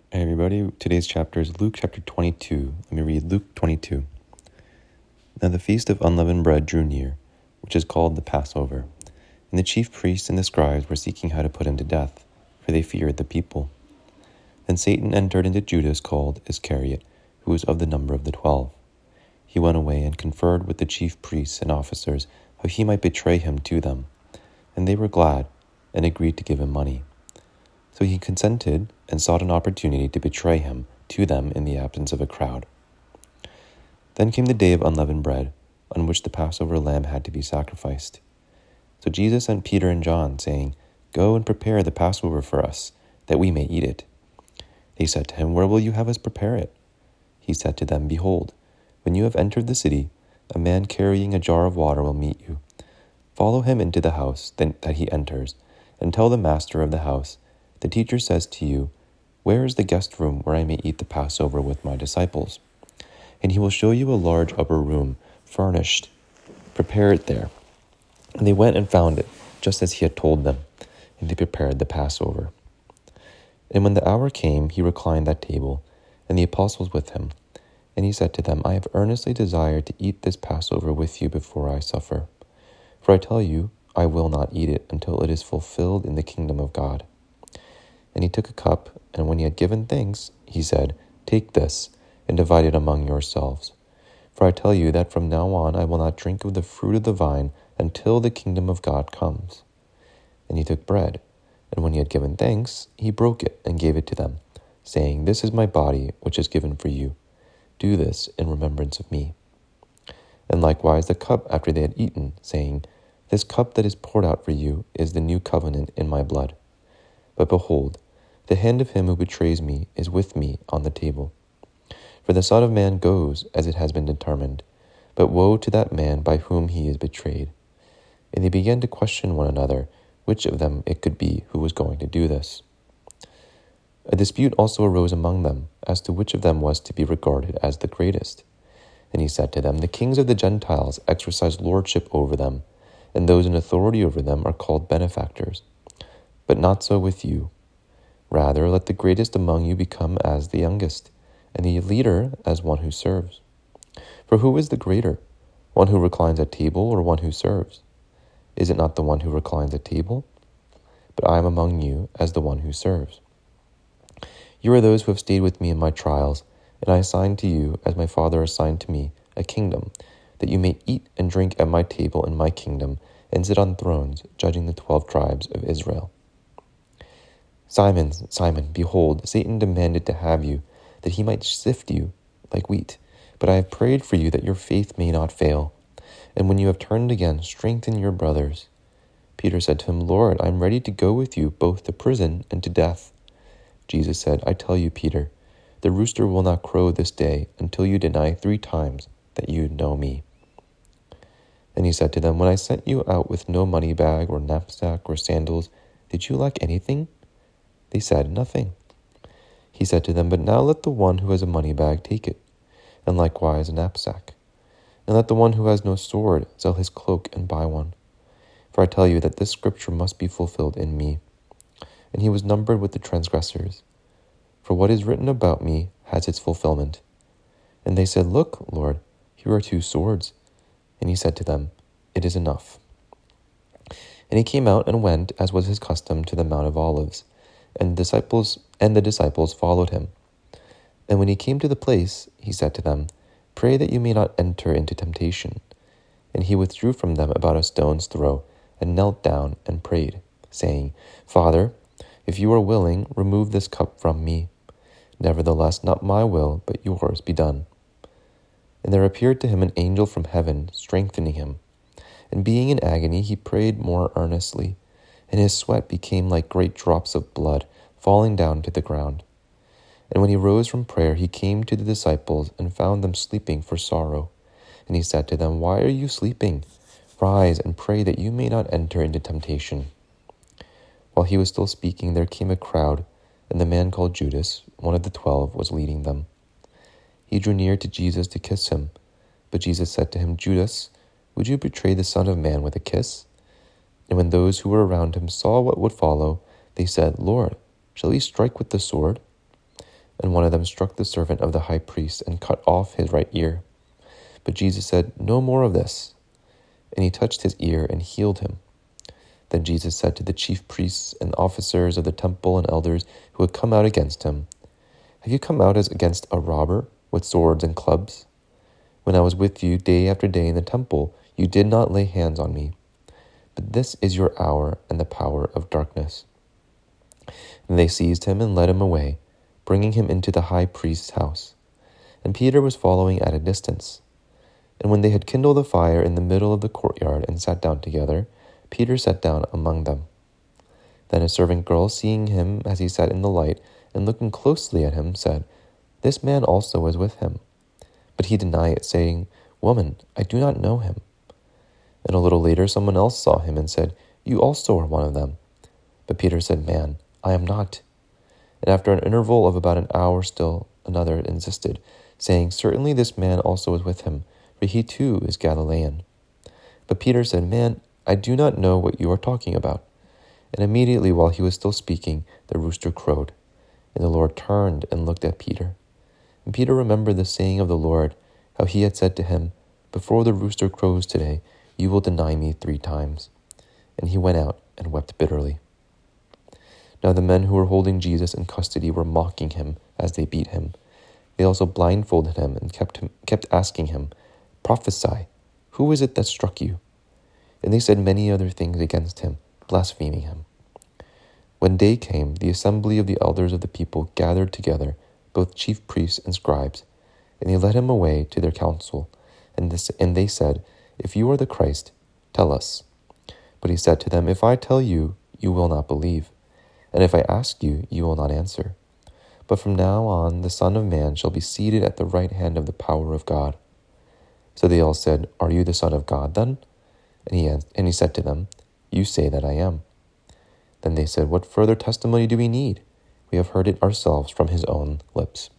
Hey everybody, today's chapter is Luke chapter 22. Let me read Luke 22. Now the feast of unleavened bread drew near, which is called the Passover. And the chief priests and the scribes were seeking how to put him to death, for they feared the people. Then Satan entered into Judas called Iscariot, who was of the number of the 12. He went away and conferred with the chief priests and officers how he might betray him to them. And they were glad and agreed to give him money. So he consented and sought an opportunity to betray him to them in the absence of a crowd. Then came the day of unleavened bread, on which the Passover lamb had to be sacrificed. So Jesus sent Peter and John, saying, "Go and prepare the Passover for us, that we may eat it." They said to him, "Where will you have us prepare it?" He said to them, "Behold, when you have entered the city, a man carrying a jar of water will meet you. Follow him into the house that he enters, and tell the master of the house, 'The teacher says to you, where is the guest room where I may eat the Passover with my disciples?' And he will show you a large upper room, furnished. Prepare it there." And they went and found it, just as he had told them, and they prepared the Passover. And when the hour came, he reclined at table, and the apostles with him. And he said to them, "I have earnestly desired to eat this Passover with you before I suffer. For I tell you, I will not eat it until it is fulfilled in the kingdom of God." And he took a cup, and when he had given thanks, he said, "Take this, and divide it among yourselves. For I tell you that from now on I will not drink of the fruit of the vine until the kingdom of God comes." And he took bread, and when he had given thanks, he broke it and gave it to them, saying, "This is my body, which is given for you. Do this in remembrance of me." And likewise the cup after they had eaten, saying, "This cup that is poured out for you is the new covenant in my blood. But behold, the hand of him who betrays me is with me on the table. For the Son of Man goes as it has been determined, but woe to that man by whom he is betrayed." And they began to question one another which of them it could be who was going to do this. A dispute also arose among them as to which of them was to be regarded as the greatest. And he said to them, "The kings of the Gentiles exercise lordship over them, and those in authority over them are called benefactors. But not so with you. Rather, let the greatest among you become as the youngest, and the leader as one who serves. For who is the greater, one who reclines at table or one who serves? Is it not the one who reclines at table? But I am among you as the one who serves. You are those who have stayed with me in my trials, and I assign to you, as my Father assigned to me, a kingdom, that you may eat and drink at my table in my kingdom, and sit on thrones, judging the 12 tribes of Israel. Simon, Simon, behold, Satan demanded to have you, that he might sift you like wheat. But I have prayed for you that your faith may not fail. And when you have turned again, strengthen your brothers." Peter said to him, "Lord, I am ready to go with you both to prison and to death." Jesus said, "I tell you, Peter, the rooster will not crow this day until you deny 3 times that you know me." And he said to them, "When I sent you out with no money bag or knapsack or sandals, did you lack anything?" They said, "Nothing." He said to them, "But now let the one who has a money bag take it, and likewise a knapsack. And let the one who has no sword sell his cloak and buy one. For I tell you that this scripture must be fulfilled in me." And he was numbered with the transgressors. For what is written about me has its fulfillment. And they said, "Look, Lord, here are 2 swords. And he said to them, "It is enough." And he came out and went, as was his custom, to the Mount of Olives. And the disciples followed him. And when he came to the place, he said to them, "Pray that you may not enter into temptation." And he withdrew from them about a stone's throw, and knelt down and prayed, saying, "Father, if you are willing, remove this cup from me. Nevertheless, not my will, but yours be done." And there appeared to him an angel from heaven, strengthening him. And being in agony, he prayed more earnestly, and his sweat became like great drops of blood falling down to the ground. And when he rose from prayer, he came to the disciples and found them sleeping for sorrow. And he said to them, "Why are you sleeping? Rise and pray that you may not enter into temptation." While he was still speaking, there came a crowd, and the man called Judas, one of the 12, was leading them. He drew near to Jesus to kiss him. But Jesus said to him, "Judas, would you betray the Son of Man with a kiss?" And when those who were around him saw what would follow, they said, "Lord, shall he strike with the sword?" and one of them struck the servant of the high priest and cut off his right ear. But Jesus said, "No more of this." And he touched his ear and healed him. Then Jesus said to the chief priests and officers of the temple and elders who had come out against him, "Have you come out as against a robber with swords and clubs? When I was with you day after day in the temple, you did not lay hands on me. But this is your hour and the power of darkness." And they seized him and led him away, bringing him into the high priest's house. And Peter was following at a distance. And when they had kindled a fire in the middle of the courtyard and sat down together, Peter sat down among them. Then a servant girl, seeing him as he sat in the light and looking closely at him, said, "This man also was with him." But he denied it, saying, "Woman, I do not know him." And a little later someone else saw him and said, "You also are one of them." But Peter said, "Man, I am not." And after an interval of about an hour still another insisted, saying, "Certainly this man also was with him, for he too is Galilean." But Peter said, "Man, I do not know what you are talking about." And immediately while he was still speaking, the rooster crowed. And the Lord turned and looked at Peter. And Peter remembered the saying of the Lord, how he had said to him, "Before the rooster crows today, you will deny me 3 times." And he went out and wept bitterly. Now the men who were holding Jesus in custody were mocking him as they beat him. They also blindfolded him and kept asking him, "Prophesy, who is it that struck you?" And they said many other things against him, blaspheming him. When day came, the assembly of the elders of the people gathered together, both chief priests and scribes, and they led him away to their council. And they said, "If you are the Christ, tell us." But he said to them, "If I tell you, you will not believe. And if I ask you, you will not answer. But from now on, the Son of Man shall be seated at the right hand of the power of God." So they all said, "Are you the Son of God then?" And he said to them, "You say that I am." Then they said, "What further testimony do we need? We have heard it ourselves from his own lips."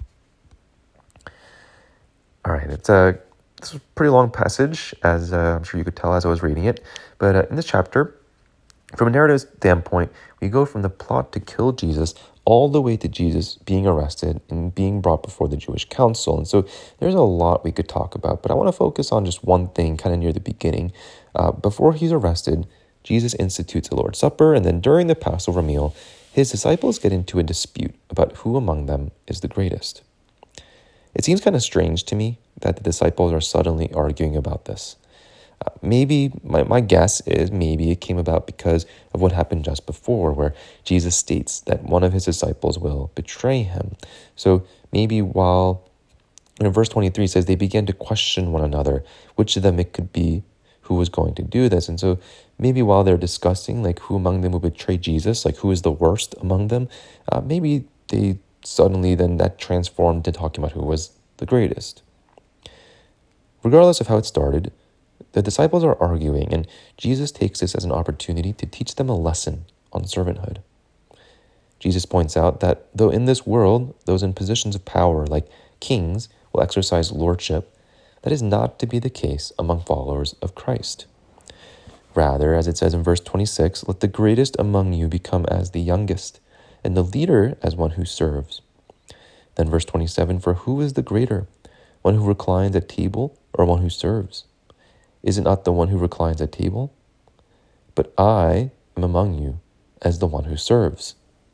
All right, it's a pretty long passage, as I'm sure you could tell as I was reading it. But in this chapter, from a narrative standpoint, we go from the plot to kill Jesus all the way to Jesus being arrested and being brought before the Jewish council. And so there's a lot we could talk about, but I want to focus on just one thing kind of near the beginning. Before he's arrested, Jesus institutes the Lord's Supper, and then during the Passover meal, his disciples get into a dispute about who among them is the greatest. It seems kind of strange to me that the disciples are suddenly arguing about this. Maybe, my guess is maybe it came about because of what happened just before, where Jesus states that one of his disciples will betray him. So maybe while, verse 23 says, they began to question one another, which of them it could be who was going to do this. And so maybe while they're discussing like who among them would betray Jesus, like who is the worst among them, maybe they suddenly then that transformed to talking about who was the greatest. Regardless of how it started, the disciples are arguing, and Jesus takes this as an opportunity to teach them a lesson on servanthood. Jesus points out that though in this world, those in positions of power like kings will exercise lordship, that is not to be the case among followers of Christ. Rather, as it says in verse 26, let the greatest among you become as the youngest, and the leader as one who serves. Then verse 27, for who is the greater, one who reclines at table or one who serves? Is it not the one who reclines at table? But I am among you as the one who serves.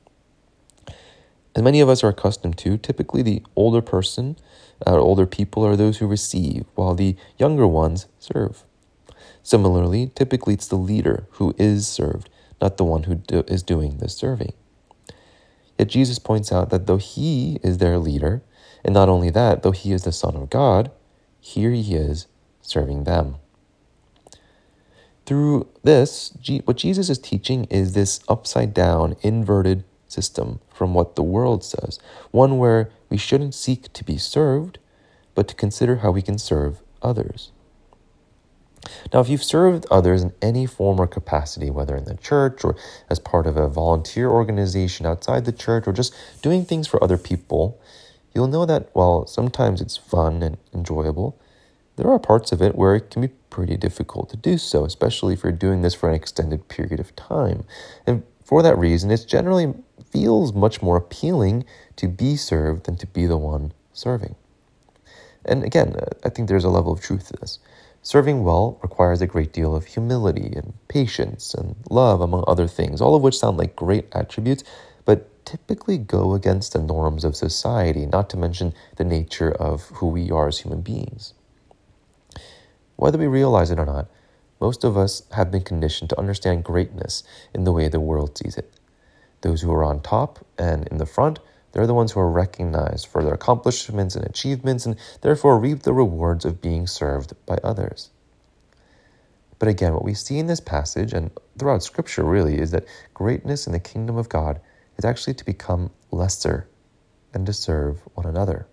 As many of us are accustomed to, typically the older person, older people are those who receive, while the younger ones serve. Similarly, typically it's the leader who is served, not the one who is doing the serving. Yet Jesus points out that though he is their leader, and not only that, though he is the Son of God, here he is serving them. Through this, what Jesus is teaching is this upside-down, inverted system from what the world says, one where we shouldn't seek to be served, but to consider how we can serve others. Now, if you've served others in any form or capacity, whether in the church or as part of a volunteer organization outside the church or just doing things for other people, you'll know that while sometimes it's fun and enjoyable, there are parts of it where it can be pretty difficult to do so, especially if you're doing this for an extended period of time. And for that reason, it generally feels much more appealing to be served than to be the one serving. And again, I think there's a level of truth to this. Serving well requires a great deal of humility and patience and love, among other things, all of which sound like great attributes, but typically go against the norms of society, not to mention the nature of who we are as human beings. Whether we realize it or not, most of us have been conditioned to understand greatness in the way the world sees it. Those who are on top and in the front, they're the ones who are recognized for their accomplishments and achievements and therefore reap the rewards of being served by others. But again, what we see in this passage and throughout Scripture really is that greatness in the kingdom of God is actually to become lesser and to serve one another.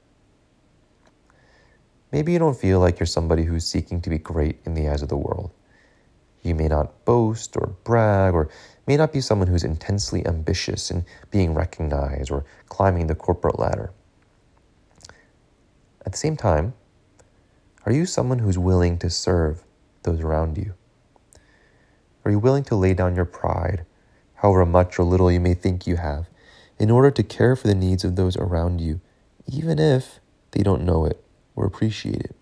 Maybe you don't feel like you're somebody who's seeking to be great in the eyes of the world. You may not boast or brag, or may not be someone who's intensely ambitious in being recognized or climbing the corporate ladder. At the same time, are you someone who's willing to serve those around you? Are you willing to lay down your pride, however much or little you may think you have, in order to care for the needs of those around you, even if they don't know it or appreciate it?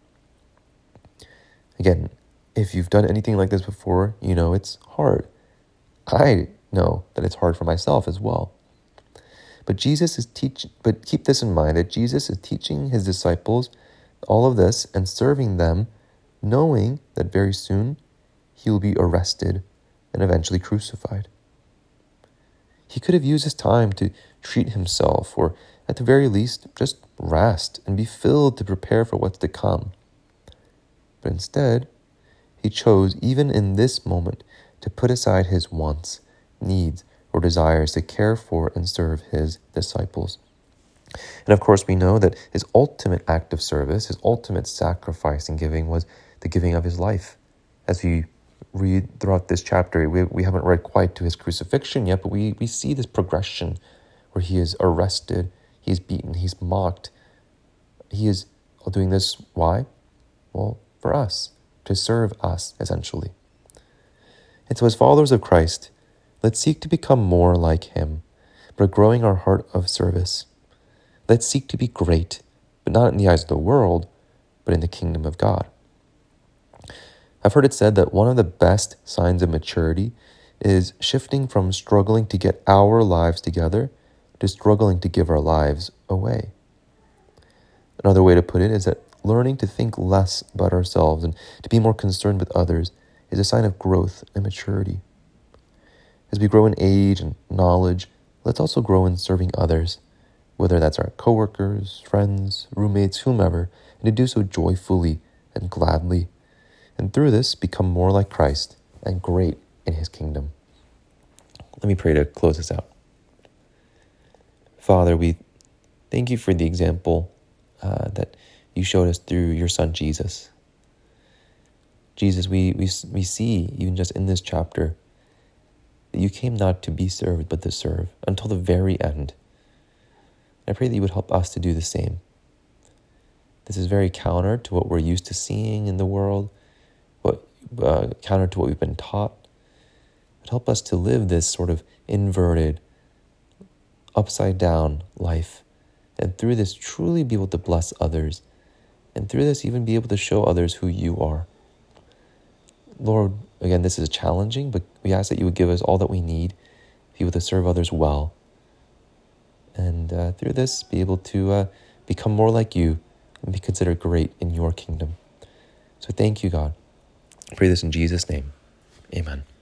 Again, if you've done anything like this before, you know it's hard. I know that it's hard for myself as well. But keep this in mind, that Jesus is teaching his disciples all of this and serving them, knowing that very soon he will be arrested and eventually crucified. He could have used his time to treat himself, or at the very least, just rest and be filled to prepare for what's to come. But instead, he chose, even in this moment, to put aside his wants, needs, or desires to care for and serve his disciples. And of course, we know that his ultimate act of service, his ultimate sacrifice and giving was the giving of his life. As we read throughout this chapter, we haven't read quite to his crucifixion yet, but we see this progression where he is arrested, he's beaten, he's mocked. He is doing this, why? Well, for us, to serve us, essentially. And so as followers of Christ, let's seek to become more like him, but growing our heart of service. Let's seek to be great, but not in the eyes of the world, but in the kingdom of God. I've heard it said that one of the best signs of maturity is shifting from struggling to get our lives together to struggling to give our lives away. Another way to put it is that learning to think less about ourselves and to be more concerned with others is a sign of growth and maturity. As we grow in age and knowledge, let's also grow in serving others, whether that's our coworkers, friends, roommates, whomever, and to do so joyfully and gladly. And through this, become more like Christ and great in his kingdom. Let me pray to close this out. Father, we thank you for the example that you showed us through your son, Jesus. Jesus, we see, even just in this chapter, that you came not to be served, but to serve until the very end. I pray that you would help us to do the same. This is very counter to what we're used to seeing in the world, counter to what we've been taught. But help us to live this sort of inverted, upside down life, and through this truly be able to bless others, and through this even be able to show others who you are. Lord, again, this is challenging, but we ask that you would give us all that we need to be able to serve others well, and through this be able to become more like you and be considered great in your kingdom. So thank you, God. I pray this in Jesus' name. Amen.